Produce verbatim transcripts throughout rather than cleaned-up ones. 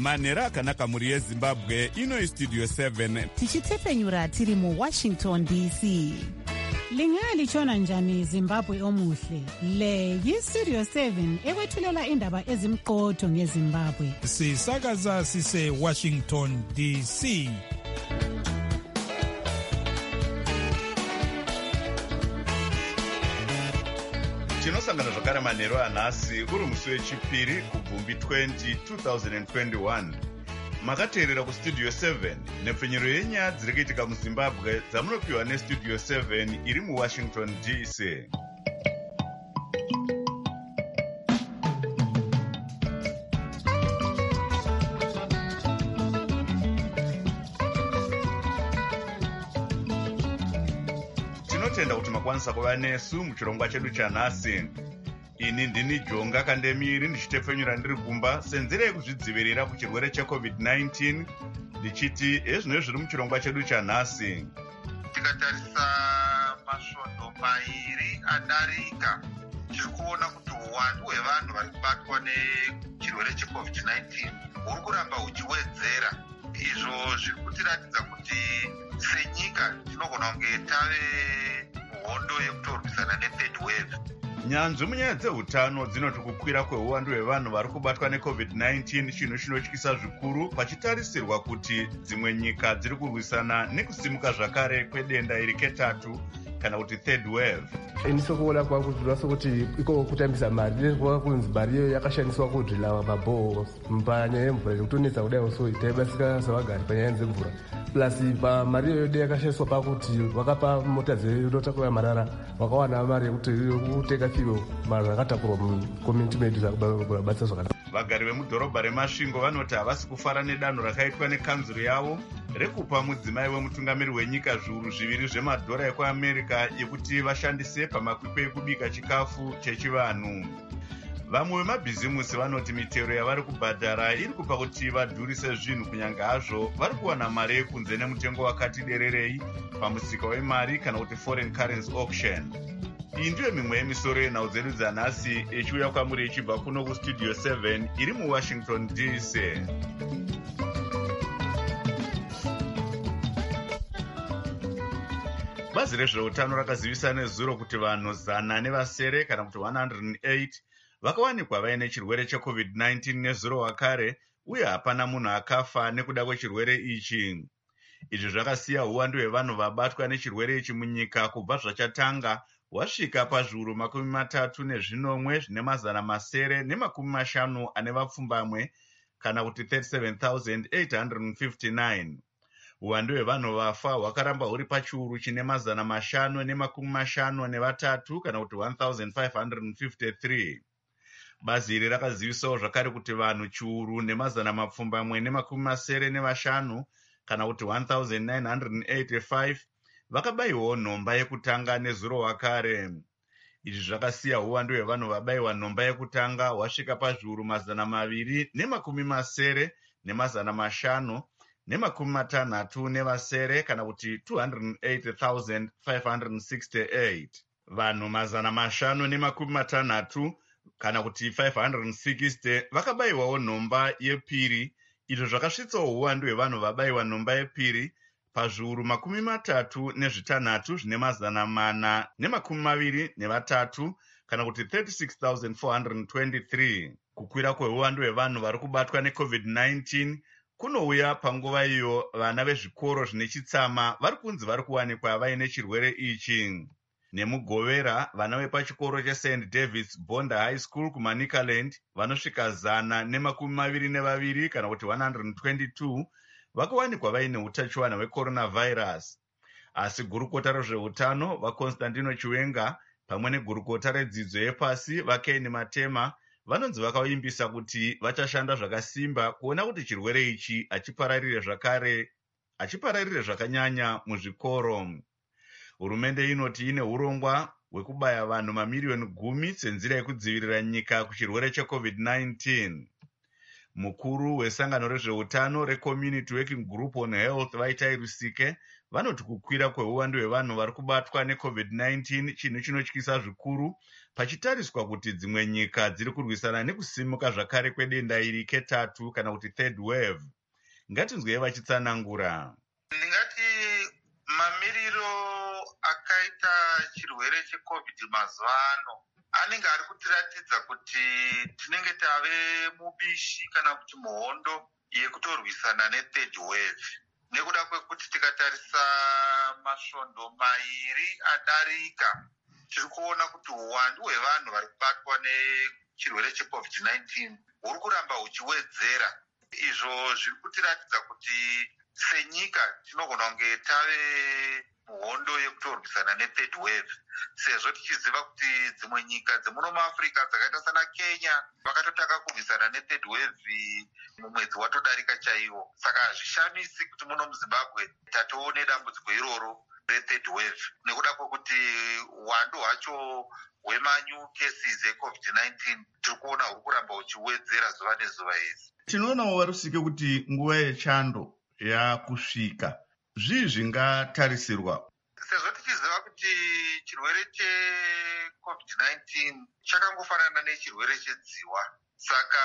manhero akanaka mhuri yezimbabwe. Ino istudio seven tichitepfenyura tiri muwashington D C. Lingalitshona njani Zimbabwe omuhle? Le yistudio seven ekwethulela indaba ezimqotho ngeZimbabwe. Sisakaza sise Washington D C. tinosangana zvakare manhero anhasi uri musi wechipiri kubvumbi twenty twenty twenty-one. Makateerera kustudio seven nepfenyero yenyaya dziri kuitika muzimbabwe dzamunopiwa nestudio seven iri muwashington D C. tinotenda kuti makwanisa kuva nesu muchirongwa chedu chanhasi. Ini ndini Jonga Kandemiri ndichitepfenyura ndiri kumba senzira yekuzvidzivirira kuchirwere checovid nineteen ndichiti ezvino zviri muchirongwa chedu chanhasi. Tikatarisa masvondo mairi adarika tiri kuona kuti uwandu hwevanhu vari kubatwa nechirwere checovid nineteen huri kuramba huchiwedzera. Izvo zviri kutiratidza kuti senyika tinogona kunge tave muhondo yekutorwisana nethird wave. Nyanzvi munyaya dzeutano dzinoti kukwira kweuwandu hwevanhu vari kubatwa necovid nineteen chinhu chinotyisa zvikuru pachitarisirwa kuti dzimwe nyika dziri kurwisana nekusimuka zvakare kwedenda iri ketatu kana kuti third wave. Inisokuona kwakuti sokuti iko kutambisa mari nezvikuwa kunzi mari iyo yakashandiswa kudrila mabhoho panyaya yemvura nekutonetsa kudai so taibasika savagari panyaya dzemvura plus pamari iyo yode yakashandiswa pakuti vakapa mota dzinotakura marara vakawana mari yekuti kutenga fiwo marara akatakurwa mucommunity medu zvakubatsira zvakanaka. Vagari vemudhorobha reMasvingo vanoti havasi kufara nedanho rakaitwa nekanzuro yavo rekupa mudzimai wemutungamiri wenyika zviuru zviviri zvemadhora ekuamerica yekuti vashandise pamakwikwi ekubika chikafu chechivanhu. Vamwe vemabhizimusi vanoti mitero yavari kubhadhara iri kupa kuti vadhurise zvinhu kunyange hazvo vari kuwana mari yekunze nemutengo wakati dererei pamusika wemari kana kuti foreign currency auction. Iyi ndiyo mimwe yemisoro yenhau dzedu dzanhasi ichiuya kwamuri ichibva kuno kustudio seven iri muwashington D C. Bazi rezveutano rakazivisa nezuro kuti vanhu zana nevasere kana kuti one hundred eight vakawanikwa vaine chirwere checovid nineteen nezuro wakare uye hapana munhu akafa nekuda kwechirwere ichi. Izvi zvakasiya uwandu hwevanhu vabatwa nechirwere ichi munyika kubva zvachatanga wasvika pazviuru makumi matatu nezvinomwe zvine mazana masere nemakumi mashanu ane vapfumbamwe kana kuti thirty-seven thousand eight hundred fifty-nine. Uwandu hwevanhu vafa hwakaramba huri pachiuru chine mazana mashanu nemakumi mashanu nevatatu kana kuti one thousand five hundred fifty-three. Bazi iri rakazivisawo zvakare kuti vanhu chiuru nemazana mapfumbamwe nemakumi masere nevashanu kana kuti one thousand nine hundred eighty-five vakabayiwawo nhomba yekutanga nezuro wakare. Izvi zvakasiya uwandu hwevanhu vabayiwa nhomba yekutanga hwasvika pazviuru mazana maviri nemakumi masere nemazana mashanu nemakumi matanhatu nevasere kana kuti two hundred eighty thousand five hundred sixty-eight. Vanhu mazana mashanu nemakumi matanhatu kana kuti five hundred sixty vakabayiwawo nhomba yepiri. Izvo zvakasvitsawo uwandu hwevanhu vabayiwa nhomba yepiri pazviuru makumi matatu nezvitanhatu zvine mazana mana nemakumi maviri nevatatu kana kuti thirty-six thousand four hundred twenty-three. Kukwira kweuwandu hwevanhu vari kubatwa necovid nineteen kunouya panguva iyo vana vezvikoro zvine chitsama vari kunzi vari kuwanikwa vaine chirwere ichi. Nemugovera vana vepachikoro cheSaint David's Bonda High School kuManicaland vanosvika zana nemakumi maviri nevaviri kana kuti one hundred twenty-two vakawanikwa vaine utachiwana hwecoronavirus. Asi gurukota rezveutano vaConstantino Chiwenga pamwe negurukota redzidzo yepasi vaKeni Matema vanonzi vakaimbisa kuti vachashanda zvakasimba kuona kuti chirwere ichi hachipararire zvakare hachipararire zvakanyanya muzvikoro. Hurumende inoti ine urongwa hwekubaya vanhu mamiriyoni gumi senzira yekudzivirira nyika kuchirwere checovid nineteen. Mukuru wesangano rezveutano reCommunity Working Group on Health Vaitai Rusike vanoti kukwira kweuwandu hwevanhu vari kubatwa necovid nineteen chinhu chinotyisa zvikuru pachitariswa kuti dzimwe nyika dziri kurwisana nekusimuka zvakare kwedenda iri ketatu kana kuti third wave. Ngatinzwei vachitsanangura. Ndingati mamiriro akaita chirwere checovid mazuva ano anenge ari kutiratidza kuti tinenge tave mubishi kana kuti muhondo yekutorwisana nethird wave, nekuda kwekuti tikatarisa masvondo mairi adarika tiri kuona kuti uwandu hwevanhu vari kubatwa nechirwere checovid nineteen huri kuramba huchiwedzera. Izvo zviri kutiratidza kuti senyika tinogona kunge tave muhondo yekutorwisana nethird wave, sezvo tichiziva kuti dzimwe nyika dzemuno muAfrica dzakaita sana Kenya vakatotanga kurwisana nethird wave mumwedzi watodarika chaiwo. Saka hazvishamisi kuti muno muZimbabwe tatoone dambudziko iroro rethird wave, nekuda kwekuti uwandu hwacho hwemanyu cases ecovid nineteen tiri kuona huri kuramba huchiwedzera zuva nezuva idzi. Tinoonawo Warusike kuti nguva yechando yakusvika. Zvii zvingatarisirwa? Sezvo tichiziva kuti chirwere checovid nineteen chakangofanana nechirwere chedziwa, saka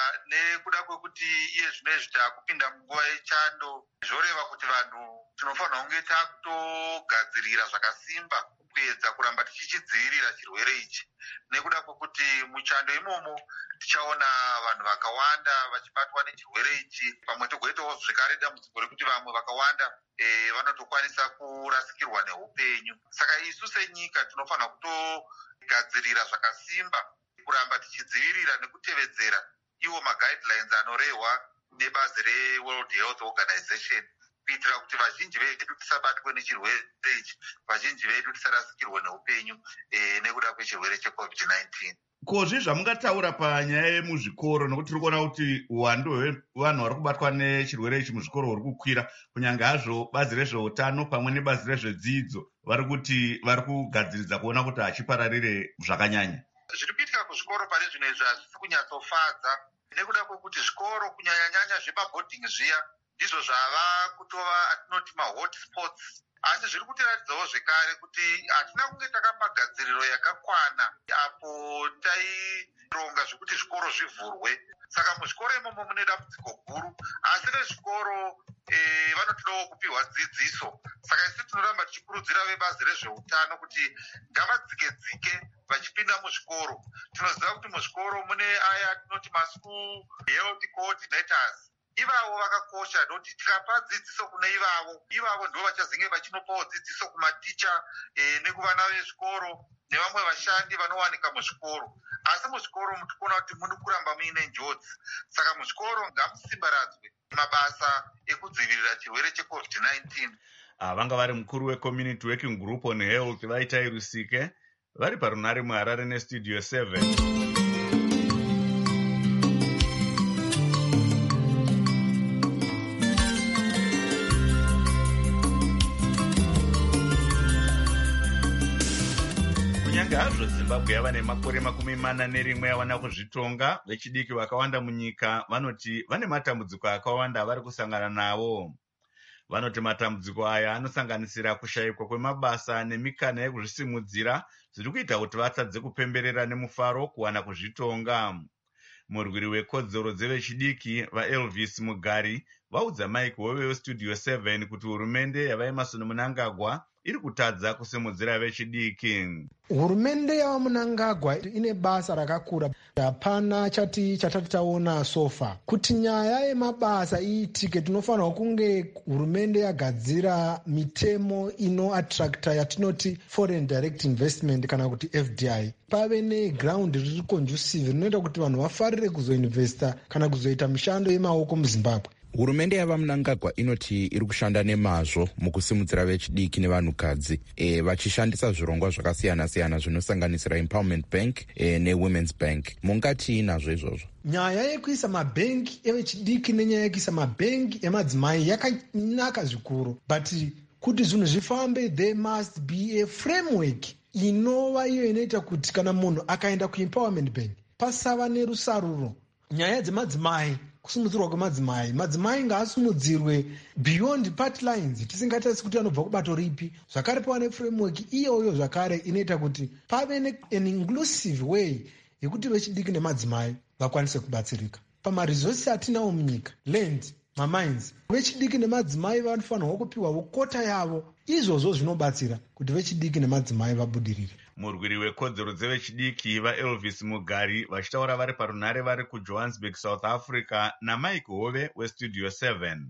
nekuda kwekuti iye zvinezvi taakupinda munguva yechando, zvoreva kuti vanhu tinofanira kunge taakutogadzirira zvakasimba kuedza kuramba tichichidzivirira chirwere ichi, nekuda kwekuti muchando imomo tichaona vanhu vakawanda vachibatwa nechirwere ichi, pamwe togoitawo zvekare dambudziko rekuti vamwe vakawanda e, vanotokwanisa kurasikirwa neupenyu. Saka isu senyika tinofanira kutogadzirira zvakasimba kuramba tichidzivirira nekutevedzera iwo maguidelines anorehwa nebazi reWorld Health Organization, kuitira kuti vazhinji vedu tisabatwe nechirwere ichi, vazhinji vedu tisarasikirwe neupenyu e, nekuda kwechirwere checovid nineteen. Kozvi zvamungataura panyaya yemuzvikoro, nokuti tiri kuona kuti uwandu hwevanhu vari kubatwa nechirwere ichi muzvikoro huri kukwira, kunyange hazvo bazi rezveutano pamwe nebazi rezvedzidzo vari kuti vari kugadziridza kuona kuti hachipararire zvakanyanya. Zviri kuitika kuzvikoro pane zvino izvi hazvisi kunyatsofadza, nekuda kwekuti zvikoro kunyanyanyanya zvemabhodhingi zviya ndizvo zvava kutova atinoti mahotspots, asi zviri kutiratidzawo zvekare kuti hatina kunge takapagadziriro yakakwana apo taironga zvekuti zvikoro zvivhurwe. Saka muzvikoro imomo mune dambudziko guru, asi vezvikoro e, vanotodawo kupiwa dzidziso. Saka isi tinoramba tichikurudzira vebazi rezveutano kuti ngavadzike-dzike vachipinda muzvikoro. Tinoziva kuti muzvikoro mune aya tinoti maschool health coordinators. Ivavo vakakosha nekuti tikapa dzidziso kune ivavo, ivavo ndo vachazenge vachinopawo dzidziso kumaticha e, nekuvana vezvikoro nevamwe vashandi vanowanika muzvikoro. Asi muzvikoro mutikuona kuti muri kuramba muine njodzi. Saka muzvikoro ngamusimbaradzwe mabasa ekudzivirira chirwere checovid nineteen. Vanga vari mukuru weCommunity Working Group on Health Vaitai Rusike vari parunare muHarare neStudio seven. Hazvo Zimbabwe yava nemakore makumi mana nerimwe yawana kuzvitonga, vechidiki vakawanda munyika vanoti vane matambudziko akawanda avari kusangana nawo. Vanoti matambudziko aya anosanganisira kushayikwa kwemabasa nemikana yekuzvisimudzira zviri kuita kuti vatadze kupemberera nemufaro kuwana kuzvitonga. Murwiri wekodzero dzevechidiki vaElvis Mugari vaudza Mike Wewe weStudio seven kuti hurumende yavaEmmerson Mnangagwa iri kutadza kusimudzira vechidiki. Hurumende yavaMnangagwa ine basa rakakura. Hapana chati chatati taona sofa. Kuti nyaya yemabasa iitike tinofanira kunge hurumende yagadzira mitemo inoattracta yatinoti foreign direct investment kana kuti F D I. Pave neground riri conducive rinoita kuti vanhu vafarire kuzoinvesta kana kuzoita mishando yemaoko muZimbabwe. Hurumende yavaMnangagwa inoti iri kushanda nemazvo mukusimudzira vechidiki nevanhukadzi e, vachishandisa zvirongwa zvakasiyana-siyana zvinosanganisira Empowerment Bank e, neWomen's Bank. Mungati nazvo izvozvo? Nyaya yekuisa mabhengi evechidiki nenyaya yekuisa mabhengi emadzimai yakanaka zvikuru, but kuti zvinhu zvifambe there must be a framework inova iyo inoita kuti kana munhu akaenda kuEmpowerment Bank pasava nerusaruro. Nyaya dzemadzimai kusimudzirwa kwemadzimai. Madzimai ngaasimudzirwe beyond party lines, tisingatarisi kuti anobva kubato ripi. Zvakare pava neframework iyoyo zvakare inoita kuti pave an inclusive way yekuti vechidiki nemadzimai vakwanise kubatsirika pamaresources atinawo munyika, land, mamines. Vechidiki nemadzimai vanofanirwa kupiwawo kota yavo. Izvozvo zvinobatsira kuti vechidiki nemadzimai vabudirire. Murwiri wekodzero dzevechidiki vaElvis Mugari vachitaura vari parunhare vari kuJohannesburg, South Africa, naMike Hove weStudio seven.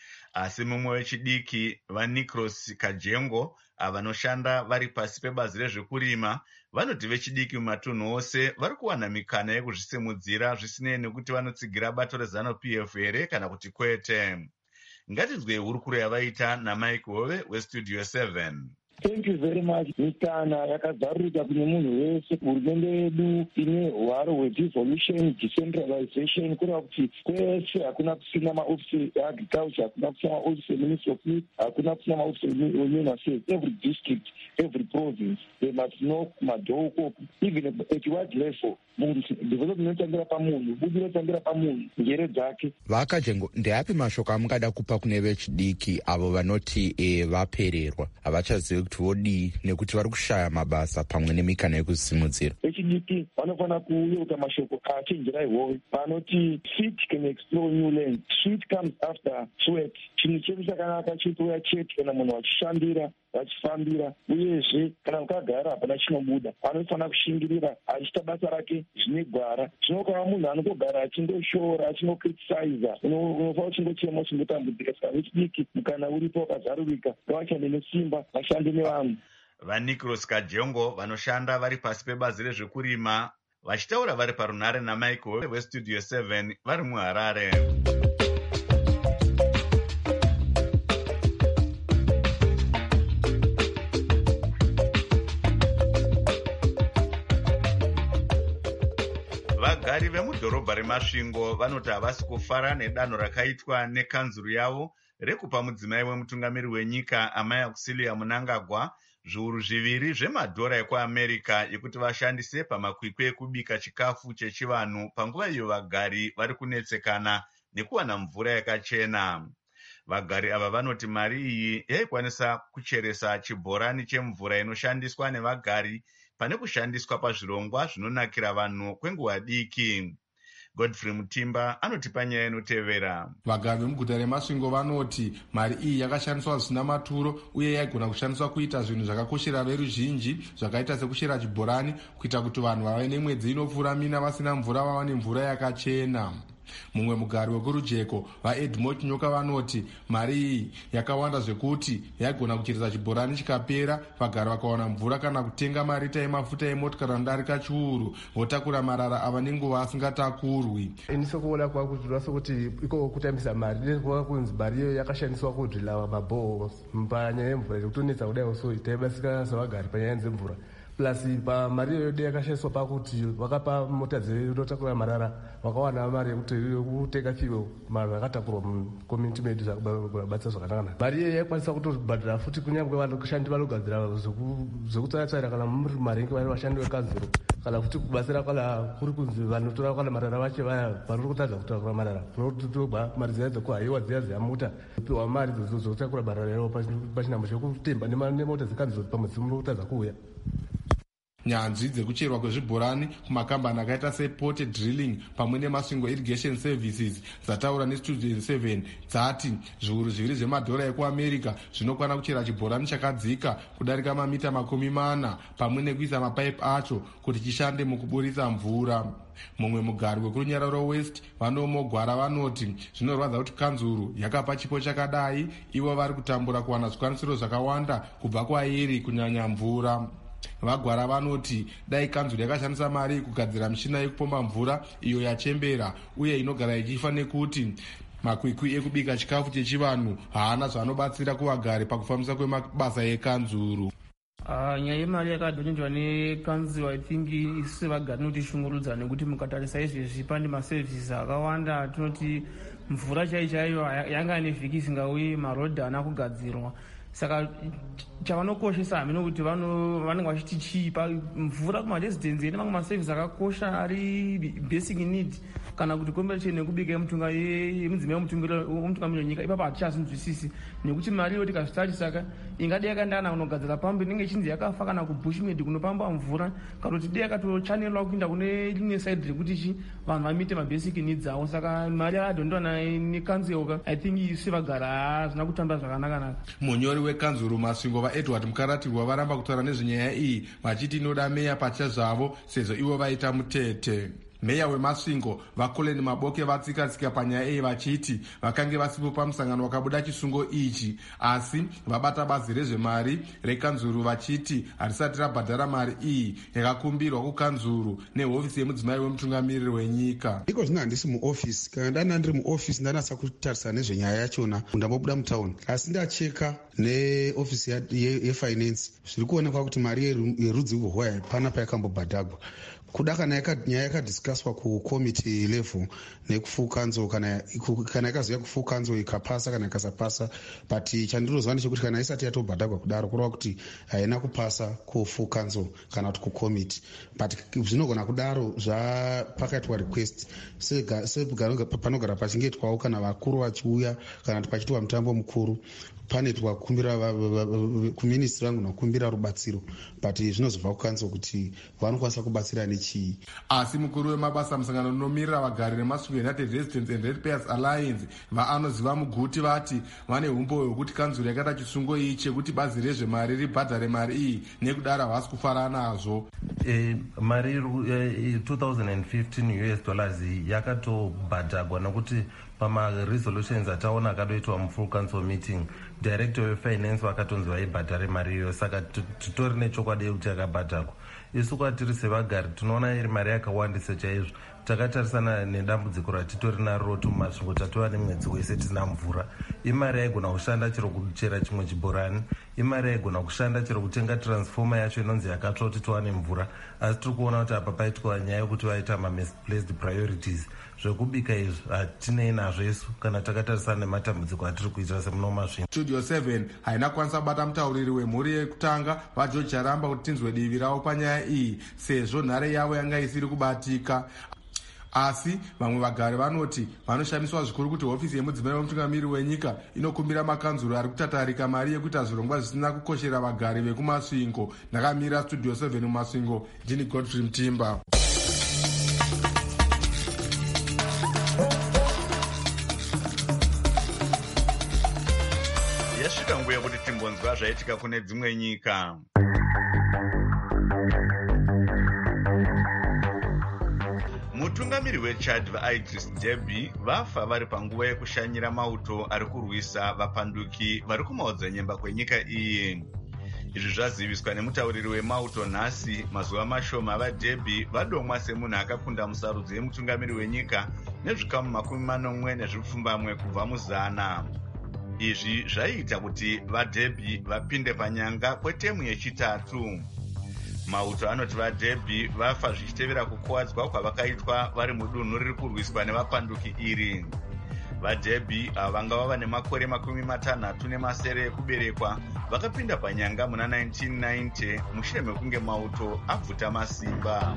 Asi mumwe wechidiki vaNicros Kajengo vanoshanda vari pasi pebazi rezvekurima vanoti vechidiki mumatunhu ose vari kuwana mikana yekuzvisimudzira zvisinei nekuti vanotsigira bato reZANU-P F here kana kuti kwete. Ngatinzwe hurukuro yavaita naMike Hove weStudio seven. Thank you very much. Mikana yakazarurika kune munhu wese. Hurumende yedu ine hwaro hwedevolution, decentralization, kureva kuti kwese hakuna kusina maofisi eagriculture, hakuna kusina maofisi eministry of youth, hakuna kusina maofisi ehuman affairs. Every district, every province, they must know madhoo, even at wide level. Development inotambira pamunhu, budi inotambira pamunhu, njere dzake. Vakajengo, ndeapi mashoko amungada kupa kune vechidiki avo vanoti e, vapererwa havachazivi kuti vodii nekuti vari kushaya mabasa pamwe nemikana yekuzisimudzira? Vechidiki vanofana kuyeuta mashoko achenjera ihowe vanoti feet can explore new land. Sweat comes after sweat. Chinhu chedu chakanaka chitouya chete kana munhu achishandira vachifambira, uyezve kana ukagara hapana chinobuda. Anofana kushingirira achiita basa rake zvine gwara. Zvinokava munhu anotogara achindoshora achindokriticiza, unofa uchingochema uchingotambudzika. Saka vechidiki mukana uripo wakazarurika, ngavashande nesimba, vashande nevanhu. VaNicros Kajengo vanoshanda vari pasi pebazi rezvekurima vachitaura vari parunhare naMichael weStudio seven vari muHarare. Vagari vemudhorobha reMasvingo vanoti havasi kufara nedanho rakaitwa nekanzuru yavo rekupa mudzimai wemutungamiri wenyika Amai Auxilia Mnangagwa zviuru zviviri zvemadhora ekuAmerica ekuti vashandise pamakwikwi ekubika chikafu chechivanhu panguva iyo vagari vari kunetsekana nekuwana mvura yakachena. Vagari ava vanoti mari iyi yaikwanisa kucheresa chibhorani chemvura inoshandiswa nevagari pane kushandiswa pazvirongwa zvinonakira vanhu kwenguva diki. Godfrey Mutimba anotipa nyaya inotevera. Vagari vemuguta reMasvingo vanoti mari iyi yakashandiswa zvisina maturo uye yaigona kushandiswa kuita zvinhu zvakakoshera veruzhinji zvakaita sekushera chibhorani kuita kuti vanhu vave nemwedzi inopfuura mina vasina mvura vawane mvura yakachena. Mumwe mugari wekurujeko vaEdmond Nyoka vanoti mari iyi yakawanda zvekuti yaigona kucheresa chibhorani chikapera vagari vakawana mvura kana kutenga marita emafuta emotikari anodarika chiuru votakura marara ava nenguva asingatakurwi. Iniso kuona kwakuti sokuti iko kutambisa mari ndezwa kunzi mari iyo yakashandiswa kudrila mabhoho panyaya yemvura kutonetsa kudai so itaibasika savagari panyaya dzemvura. Plus mari yoyo yakashandiswa pakuti vakapa mota dzinotakura marara vakawana mari yekuti kuteka fiwo marara akatakurwa mucommunity medu zvakubatsa zvakanaka. Mari iyo yaikwanisa kutobhadhara futi kunyange vanoshandi vanogadzira zvekutsaratsaira kana muri marengi vari vashandi vekanzuro kana futi kubatsira kana kuri kunzi vanotora kana marara vache vaya vari kutadza kutakura marara tinotogba mari dziya dzekuhaiwa dziya dzeyamota kupiwa mari dzokutakura marara yavo pachinhambo chekutemba nemota dzekanzuro pamwe dzinotadza kuuya. Nyanzvi dzekucherwa kwezvibhorani kumakambani akaita sePort Drilling pamwe neMasvingo Irrigation Services dzataura neStudio seven dzati zviuru zviviri zvemadhora ekuAmerica zvinokwana kuchera chibhorani chakadzika kudarika mamita makumi mana pamwe nekuisa mapaipi acho kuti chishande mukuburitsa mvura. Mumwe mugari wekurunyararo West vanomogwara vanoti zvinorwadza kuti kanzuru yakapa chipo chakadai ivo vari kutambura kuwana zvikwanisiro zvakawanda kubva kwairi kunyanya mvura. Vagwara vanoti dai kanzuru yakashandisa mari kugadzira mishina yekupomba mvura iyo yachembera uye inogara ichifa nekuti makwikwi ekubika chikafu chechivanhu haana zvanobatsira kuvagari pakufambisa kwemabasa ekanzuru. Uh, nyaya yemari yakadhonedzwa nekanzuru I think isi vagari notishungurudza nekuti mukatarisa izvezvi pane maservices akawanda tinoti mvura chaichaiyo yanga nevhiki isingauyi marodhi haana kugadzirwa. Saka chavanokoshesa hami nokuti vanenge vachiti chipa mvura kumaresidhenzi ine mamwe maservice akakosha ari basic need kana kuti kombecheni nekubika yemudzimai womutungamiri wenyika, ipapo hatichazinzwisisi nekuti mari iyo tikazvitari saka ingade yakandana kunogadzira pambi inenge ichinzi yakafa kana kubushmed kunopamba mvura kana kuti dei yakatochanelwa kuinda kune rimwe saidi rekuti chi vanhu vamite mabasic needs avo. Saka mari yakadhondiwa nekanzuro I think isi vagara hazvina kutamba zvakanaka. Munyori wekanzuro Masvingo vaEdward Mukaratirwa varamba kutaura nezvenyaya iyi vachiti inoda meya pacha zvavo sezvo ivo vaita mutete. Meya weMasvingo vaKoleni Maboke vatsika-tsika panyaya iyi vachiti vakange vasipo pamusangano wakabuda chisungo ichi, asi vabata bazi rezvemari rekanzuru vachiti harisati rabhadhara mari iyi yakakumbirwa kukanzuru nehofisi yemudzimai wemutungamiriri wenyika. Iko zvino handisi muofisi, kana ndana ndiri muofisi ndanasa kutarisana nezvenyaya yachona ndambobuda mutauni, asi ndacheka neofisi yefinance zviri kuonekwa kuti mari yerudzi urwo hapana payakambobhadhagwa. Kuda kana nyaya yakadhiskaswa kukomiti level nekufukanzo kana kana yakazouya kufukanzo ikapasa kana ikasapasa, but chandirozwa ndechekuti kana isati yatobhadhagwa kudaro kureva kuti haina kupasa kufukanzo kana kuti kukomiti, but zvinogona kudaro zvapakaitwa request panogara pachingetwawo kana vakuru vachiuya kana kuti pachiitwa mutambo mukuru panoitwa kukumbira kuministri rangu nakukumbira rubatsiro, but zvinozobva kukanzo kuti vanokwanisa kubatsira nechii. Asi mukuru wemabasa musangano unomirira vagari nemasvingo United Residents and Ratepayers Alliance vaanoziva muguti vati vane umbo hwekuti kanzuro yakaita chisungo iyi chekuti bazi rezvemari ribhadhare mari iyi nekudaro havasi kufara nazvo. E, mari e, two thousand fifteen U S dollars yakatobhadhagwa nokuti pamaresolutions ataona akadoitwa mufull council meeting director wefinance vakatonzi vaibhadhare mari iyoyo, saka titori nechokwadi yekuti yakabhadhagwa. Isu kwatiri sevagari tinoona iri mari yakawandisa chaizvo. Takatarisana nedambudziko ratitori naro tumasvingo tatova nemwedzi wese tisina mvura. Imari yaigona kushanda chero kuchera chimwe chibhorani, imari yaigona kushanda chero kutenga transformer yacho inonzi yakatsva kuti tiwane mvura, asi tiri kuona kuti apa paitwa nyaya yekuti vaita ma-misplaced priorities. Zvekubika izvi hatinei nazvo isu kana takatarisana nematambudziko atiri kuitira semuno Masvingo. Studio seven haina kwanisa kubata mutauriri wemhuri yekutanga vaGeorge Aramba kuti tinzwe divi ravo panyaya iyi sezvo nhare yavo yanga isiri kubatika. Asi vamwe vagari vanoti vanoshamiswa zvikuru kuti hofisi yemudzimai wemutungamiriri wenyika inokumbira makanzuro ari kutatarika mari yekuita zvirongwa zvisina kukoshera vagari vekumasvingo. Ndakamira Studio seven mumasvingo, ndini Godfrey Mtimba. Yasvika nguva yekuti timbonzwa zvaitika kune dzimwe nyika. Mutungamiri weChad vaIdris Deby vafa vari panguva yekushanyira mauto ari kurwisa vapanduki vari kumaodzanyemba kwenyika iyi. Izvi zvaziviswa nemutauriri wemauto nhasi mazuva mashoma vaDeby vadomwa semunhu akakunda musarudzo yemutungamiri wenyika nezvikamu makumi manomwe nezvipfumbamwe kubva muzana. Izvi zvaiita kuti vaDeby vapinde panyanga kwetemu yechitatu. Mauto anoti vaDeby vafa zvichitevera kukuvadzwa kwavakaitwa vari mudunhu riri kurwiswa nevapanduki iri. VaDeby ava vanga vava nemakore makumi matanhatu nemasere ekuberekwa vakapinda panyanga muna nineteen ninety mushure mekunge mauto abvuta masimba.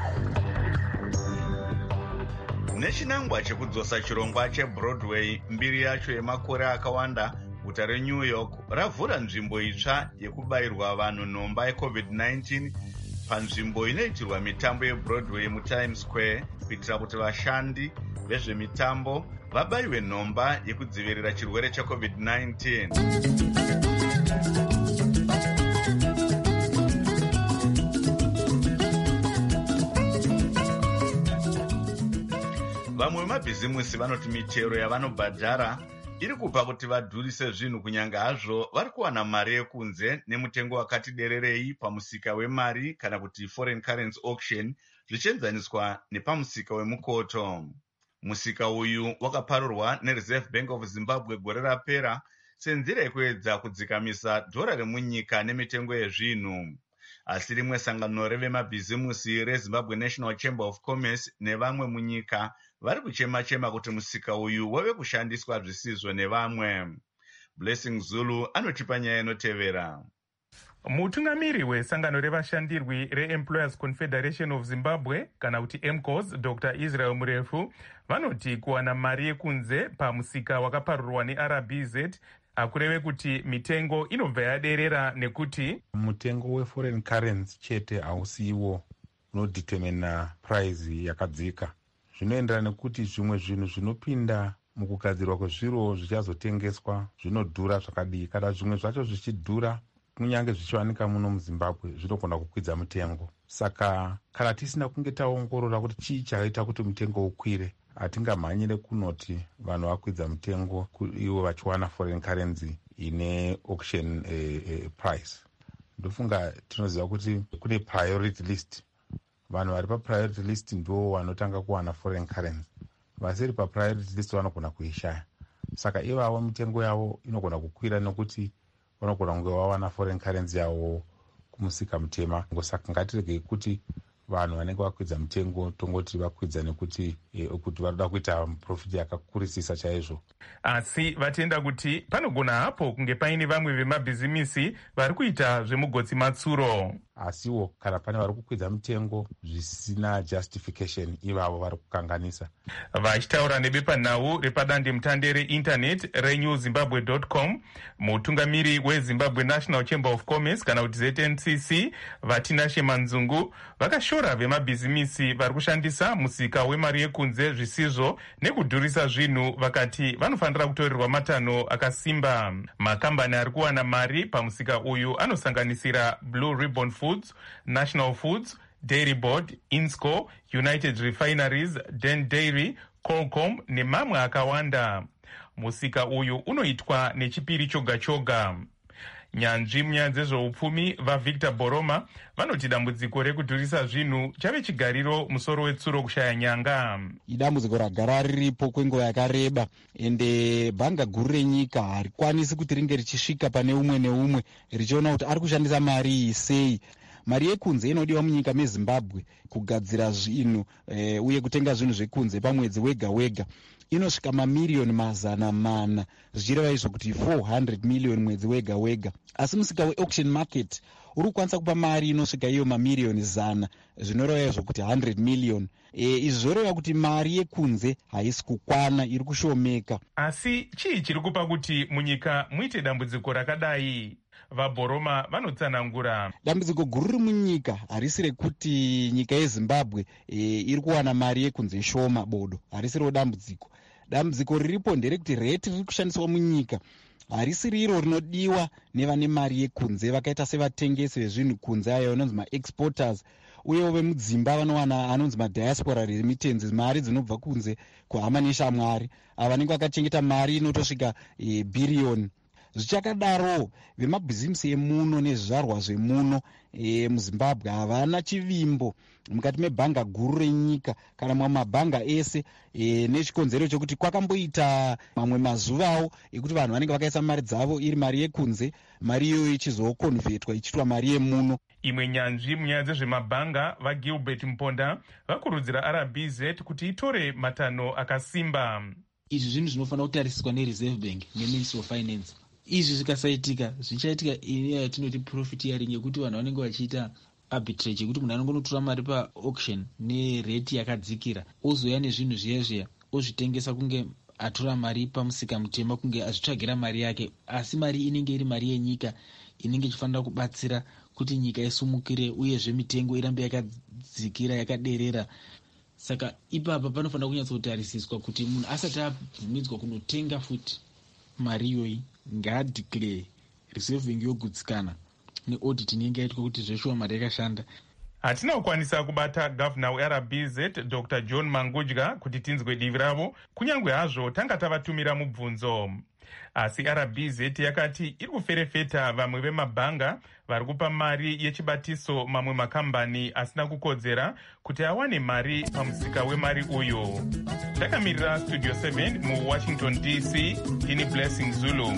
Nechinangwa chekudzosa chirongwa cheBroadway, mbiri yacho yemakore akawanda, guta reNew York ravhura nzvimbo itsva yekubayirwa vanhu nhomba yeCovid nineteen panzvimbo inoitirwa mitambo yeBroadway muTimes Square kuitira kuti vashandi vezvemitambo vabayiwe nhomba yekudzivirira chirwere cheCovid nineteen. Vamwe vemabhizimusi vanoti mitero yavanobhadhara iri kupa kuti vadhurise zvinhu kunyanga hazvo vari kuwana mari yekunze nemutengo wakati dererei pamusika wemari kana kuti foreign currency auction zvichienzaniswa nepamusika wemukoto. Musika uyu wakaparurwa neReserve Bank of Zimbabwe gore rapera senzira yekuedza kudzikamisa dhora remunyika nemitengo yezvinhu. Asi rimwe sangano revemabhizimusi reZimbabwe National Chamber of Commerce nevamwe munyika vari kuchema-chema kuti musika uyu wave kushandiswa zvisizvo nevamwe. Blessing Zulu anotipa nyaya inotevera. Mutungamiri wesangano revashandirwi reEmployers Confederation of Zimbabwe kana kuti M C O S Doctor Israel Murefu vanoti kuwana mari yekunze pamusika wakaparurwa neR B Z akureve kuti mitengo inobva yaderera nekuti mutengo weforeign currency chete hausiwo unodetermina price yakadzika. Zvinoenderana nekuti zvimwe zvinhu zvinopinda mukugadzirwa kwezviro zvichazotengeswa zvinodhura zvakadii. Kana zvimwe zvacho zvichidhura kunyange zvichiwanika muno muZimbabwe zvinogona kukwidza mutengo. Saka kana tisina kunge taongorora kuti chii chakaita kuti mutengo ukwire, hatingamhanyire kunoti vanhu vakwidza mutengo ivo vachiwana foreign currency ine auction eh, eh, price. Ndofunga tinoziva kuti kune priority list. Vanhu vari papriority list ndo vanotanga kuwana foreign currency. Vasiri papriority list vanogona kuishaya. Saka ivavo mitengo yavo inogona kukwira nekuti vanogona kunge vawana foreign currency yavo kumusika mutema. Saka ngatiregei kuti vanhu vanenge vakwidza mutengo tongoti vakwidza nekuti e, kuti varoda kuita profit yakakurisisa chaizvo. Asi vatenda kuti panogona hapo kunge paine vamwe vemabhizimisi vari kuita zvemugotsi matsuro. Asiwo kana pane vari kukwidza mutengo zvisina justification, ivavo vari kukanganisa. Vachitaura nebepanhau repadande mutande reinternet renew zimbabwe dot com, mutungamiri weZimbabwe National Chamber of Commerce kana kuti Z N C C Vatinashe Manzungu vakashora vemabhizimisi vari kushandisa musika wemari yekunze zvisizvo nekudhurisa zvinhu, vakati vanofanira kutorerwa matanho akasimba. Makambani ari kuwana mari pamusika uyu anosanganisira Blue Ribbon Foods, National Foods, Dairy Board, Insco, United Refineries, Den Dairy, Colcom nemamwe akawanda. Musika uyu unoitwa nechipiri choga choga. Nyanzvi munyaya dzezveupfumi vaVictor Boroma vanoti dambudziko rekudhurisa zvinhu chave chigariro musoro wetsuro kushaya nyanga. Idambudziko ragara riripo kwenguva yakareba, ende bhanga guru renyika harikwanisi kuti ringe richisvika pane umwe neumwe richiona kuti ari kushandisa mari iyi sei. Mari yekunze inodiwa munyika meZimbabwe kugadzira zvinhu e, uye kutenga zvinhu zvekunze pamwedzi wega wega inosvika mamiliyoni mazana mana, zvichireva izvo kuti four hundred million mwedzi wega wega. Asi musika weauction market uri kukwanisa kupa mari inosvika iyo mamiliyoni zana, zvinoreva izvo kuti one hundred million. E, izvi zvoreva kuti mari yekunze haisi kukwana, iri kushomeka. Asi chii chiri kupa kuti munyika muite dambudziko rakadai? VaBoroma vanotsanangura dambudziko guru riri munyika harisi rekuti nyika yeZimbabwe e, iri kuwana mari yekunze shoma bodo, harisiro dambudziko. Dambudziko riripo nderekuti reti riri kushandiswa munyika harisi riro rinodiwa nevane mari yekunze vakaita sevatengesi vezvinhu kunze, ayo vanonzi maexporters, uyewo vemudzimba vanowana anonzi madiaspora remittenzi, mari dzinobva kunze kuhama neshamwari, ava vanenge vakachengeta mari inotosvika e, biliyoni. Zvichakadaro vemabhizimisi emuno nezvizvarwa zvemuno e, muZimbabwe havana chivimbo mukati mebhanga guru renyika kana mamwe mabhanga ese e, nechikonzero chokuti kwakamboita mamwe mazuvawo ekuti vanhu vanenge vakaisa mari dzavo iri mari yekunze, mari iyoyo ichizokonvetwa ichiitwa mari yemuno. Imwe nyanzvi munyaya dzezvemabhanga vaGilbert Mponda vakurudzira R B Z kuti itore matanho akasimba. Izvi zvinhu zvinofanira kutarisiswa neReserve Bank neMinistry of Finance. Izvi zvikasaitika zvichaitika ine yatinoti profiteering, yekuti vanhu vanenge vachiita arbitrage, yekuti munhu anongonotora mari paauction nereti yakadzikira ozoya nezvinhu zviya zviya ozvitengesa kunge atora mari pamusika mutema kunge azvitsvagira mari yake, asi mari inenge iri mari yenyika inenge ichifanira kubatsira kuti nyika isumukire uyezve mitengo irambe yakadzikira yakaderera. Saka ipapa panofanira kunyatsotarisiswa kuti munhu asati abvumidzwa kunotenga futi mari iyoyi ngaadeclare Reserve Bank yogutsikana neaudit inenge yaitwa kuti zveshuwa mari yakashanda. Hatina kukwanisa kubata gavana weR B Z Doctor John Mangudya kuti tinzwe divi ravo, kunyangwe hazvo tanga tavatumira mubvunzo. Asi R B Z yakati iri kuferefeta vamwe vemabhanga vari kupa mari yechibatiso mamwe makambani asina kukodzera kuti awane mari pamusika wemari uyu. Takamirira Studio seven mu Washington D C, ini Blessing Zulu.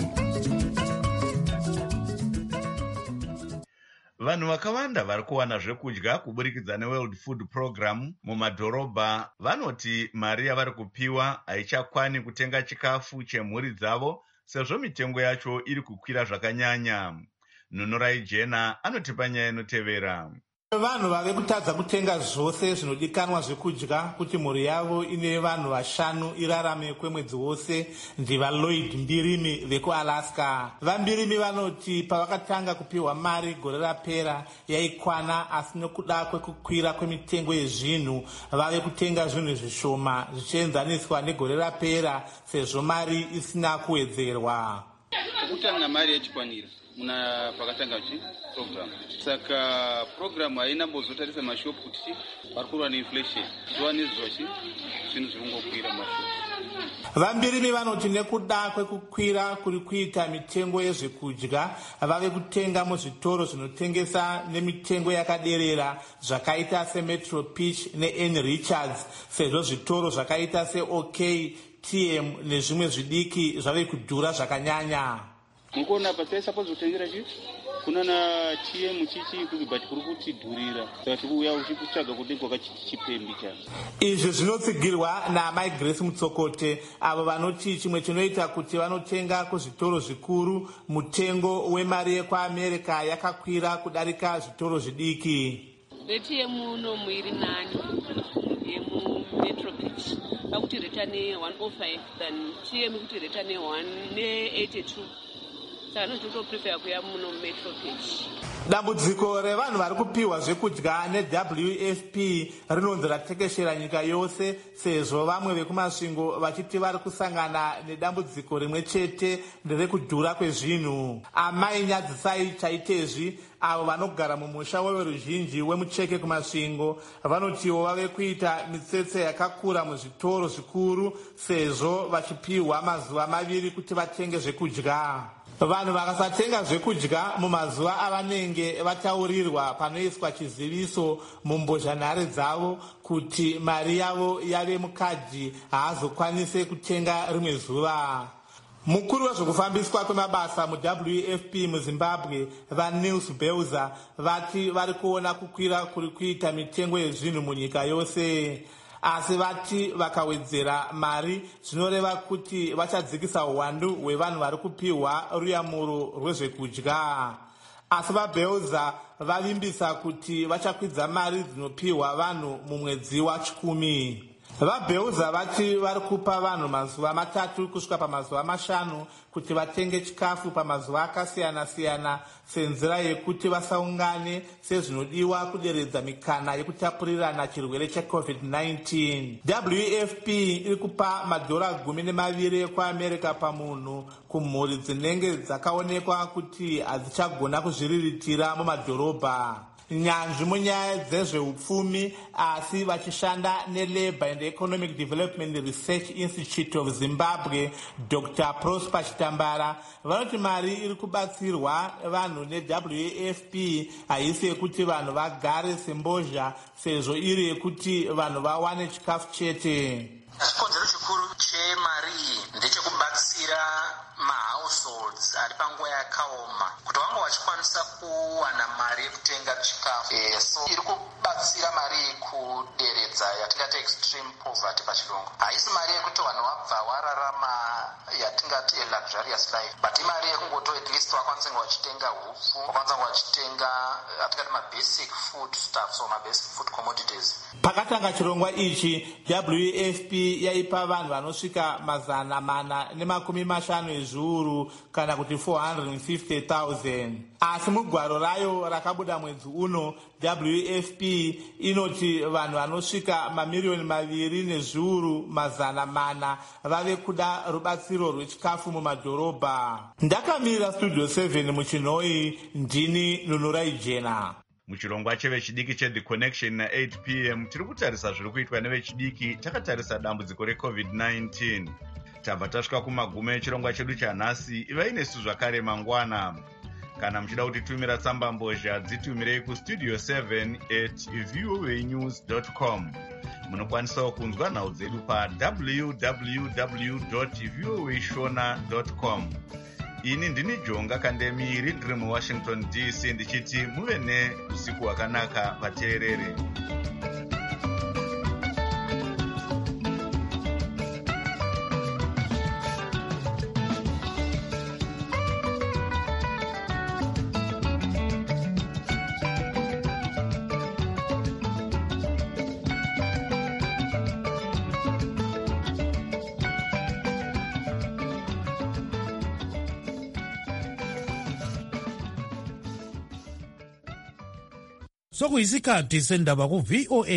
Vanhu vakawanda vari kuwana zvekudya kuburikidza neWorld Food Program mumadhorobha vanoti mari yavari kupiwa haichakwani kutenga chikafu chemhuri dzavo sezvo mitengo yacho iri kukwira zvakanyanya. Nunurai Jena anotipa nyaya inotevera. Vanhu vave kutadza kutenga zvose zvinodikanwa zvekudya kuti mhuri yavo ine vanhu vashanu irarame kwemwedzi wose ndivaLloyd Mbirimi vekuAlaska. VaMbirimi vanoti pavakatanga kupiwa mari gore rapera yaikwana, asi nokuda kwekukwira kwemitengo yezvinhu vave kutenga zvinhu zvishoma zvichienzaniswa negore rapera sezvo mari isina kuwedzerwa. Kutanga mari yachikwanira muna pakatanga chi program saka program haina mbozotarisa mashopu kuti vari kurwa neinflation zuva nezuva chi zvinhu zviri kungokwira mashopu. VaMbirimi vanoti nekuda kwekukwira kuri kuita mitengo yezvekudya vave kutenga muzvitoro zvinotengesa nemitengo yakaderera zvakaita seMetro Pitch neN Richards, sezvo zvitoro zvakaita seOK, T M nezvimwe zvidiki zvave kudhura zvakanyanya. Mukona pasai suppose kutengera chi kuna na T M chichi but kuri kuti dhurira saka uya uchikutsvaga kuti kwakachipembi cha. Izvi zvinotsigirwa naMai Grace Mutsokote avo vanoti chimwe chinoita kuti vanotenga kuzvitoro zvikuru mutengo wemari yekuAmerica yakakwira kudarika zvitoro zvidiki. T M no muiri nani yemuMetro Pitch akuti reta ne one oh five than T M kuti reta ne one eighty-two. Dambudziko revanhu vari kupiwa zvekudya neW F P rinonzi ratekeshera nyika yose, sezvo vamwe vekumasvingo vachiti vari kusangana nedambudziko rimwe chete nderekudhura kwezvinhu. Amai Nyadzisai Chaitezvi avo vanogara mumusha weveruzhinji wemucheke kumasvingo vanotiwo vave kuita mitsetse yakakura muzvitoro zvikuru sezvo vachipiwa mazuva maviri kuti vatenge zvekudya. Vanhu vakasatenga zvekudya mumazuva avanenge vataurirwa panoiswa chiziviso mumbozhanhare dzavo kuti mari yavo yave mukadhi haazokwanise kutenga rimwe zuva. Mukuru wezvekufambiswa kwemabasa muW F P muZimbabwe vaNils Beuza vati vari kuona kukwira kuri kuita mitengo yezvinhu munyika yose, asi vati vakawedzera mari zvinoreva kuti vachadzikisa uwandu hwevanhu vari kupiwa ruyamuro rwezvekudya. Asi vaBeuza vavimbisa kuti vachakwidza mari dzinopiwa vanhu mumwedzi wachikumi. VaBeuza vati vari kupa vanhu mazuva matatu kusvika pamazuva mashanu kuti vatenge chikafu pamazuva akasiyana-siyana senzira yekuti vasaungane sezvinodiwa kuderedza mikana yekutapurirana chirwere cheCovid nineteen. W F P iri kupa madhora gumi nemaviri ekuAmerica pamunhu kumhuri dzinenge dzakaonekwa kuti hadzichagona kuzviriritira mumadhorobha. Nyanzvi munyaya dzezveupfumi asi vachishanda neLabour and Economic Development Research Institute of Zimbabwe Doctor Prosper Chitambara vanoti mari iri kubatsirwa vanhu neW F P haisi yekuti vanhu vagare sembozha sezvo iri yekuti vanhu vawane chikafu chete. Chikonzero chikuru chemari iyi ndechekubatsira mahouseholds ari panguva yakaoma kuti vange vachikwanisa kuwana mari yekutenga chikafu. E, so iri kubatsira mari yekuderedza yatingati extreme poverty pachirungu. Haisi mari yekuti vanhu vabva wararama yatingati a luxurious life, but imari yekungoto at least vakwanisa kunge vachitenga hupfu, vakwanisa kunge vachitenga yatingati mabasic food stuffs or mabasic food commodities. Pakatanga chirongwa ichi W F P yaipa vanhu vanosvika mazana mana nemakumi mashanu ezviuru kana kuti four hundred fifty thousand. Asi mugwaro rayo rakabuda mwedzi uno W F P inoti vanhu vanosvika mamiliyoni maviri nezviuru mazana mana vave kuda rubatsiro rwechikafu mumadhorobha. Ndakamirira Studio seven muchinhoi, ndini Nunurai Jena. Muchirongwa chevechidiki cheThe Connection na eight p m tiri kutarisa zviri kuitwa nevechidiki takatarisa dambudziko reCovid nineteen. Tabva tasvika kumagumo echirongwa chedu chanhasi. Ivai nesu zvakare mangwana. Kana muchida kutitumira tsamba mbozha dzitumirei kustudio seven at voanews dot com. Munokwanisawo kunzwa nhau dzedu pa w w w dot voashona dot com. Ini ndini Jonga Kandemiri ndiri muWashington D C ndichiti muve neusiku hwakanaka vateereri. sokuyisikhathi sendaba ku-V O A